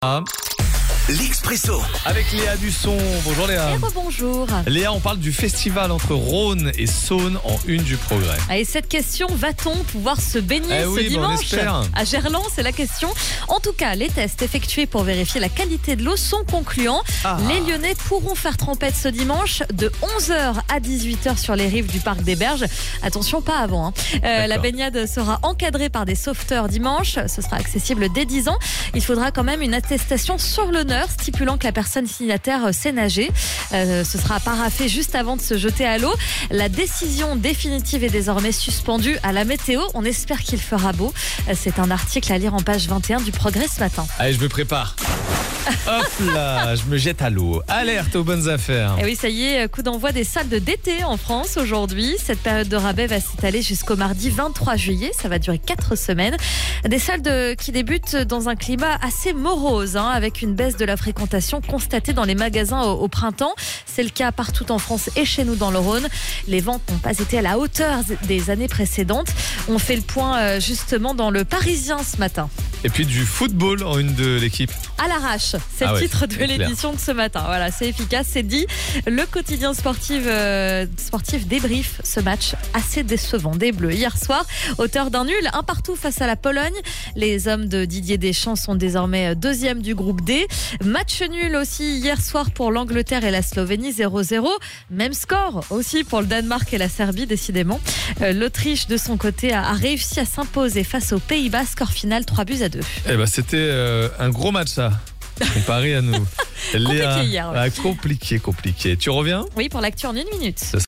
Ah, L'Expresso. avec Léa Dusson. Bonjour Léa. Bonjour. Léa, on parle du festival entre Rhône et Saône en une du Progrès. Et cette question, va-t-on pouvoir se baigner Oui, ce on dimanche espère. à Gerland, c'est la question. En tout cas, les tests effectués pour vérifier la qualité de l'eau sont concluants. Ah. Les Lyonnais pourront faire trempette ce dimanche de 11h à 18h sur les rives du parc des Berges. Attention, pas avant. La baignade sera encadrée par des sauveteurs dimanche. Ce sera accessible dès 10 ans. Il faudra quand même une attestation sur l'honneur stipulant que la personne signataire sait nager. Ce sera paraphé juste avant de se jeter à l'eau. La décision définitive est désormais suspendue à la météo. On espère qu'il fera beau. C'est un article à lire en page 21 du Progrès ce matin. Allez, je me prépare. Hop là, je me jette à l'eau. Alerte aux bonnes affaires. Et oui, ça y est, coup d'envoi des soldes d'été en France aujourd'hui. Cette période de rabais va s'étaler jusqu'au mardi 23 juillet. Ça va durer 4 semaines. Des soldes qui débutent dans un climat assez morose, avec une baisse de la fréquentation constatée dans les magasins au printemps. C'est le cas partout en France et chez nous dans le Rhône. Les ventes n'ont pas été à la hauteur des années précédentes. On fait le point justement dans le Parisien ce matin. Et puis du football en une de l'équipe. À l'arrache, c'est le titre de l'édition de ce matin. Voilà, c'est efficace, c'est dit. Le quotidien sportif débrief ce match assez décevant des Bleus hier soir, auteur d'un nul, un partout face à la Pologne. Les hommes de Didier Deschamps sont désormais deuxième du groupe D. Match nul aussi hier soir pour l'Angleterre et la Slovénie, 0-0. Même score aussi pour le Danemark et la Serbie, décidément. L'Autriche, de son côté, a réussi à s'imposer face aux Pays-Bas, score final 3-2. Eh ben, c'était un gros match, ça, comparé à nous. Compliqué hier. Compliqué. Tu reviens ? Oui, pour l'actu en 1 minute.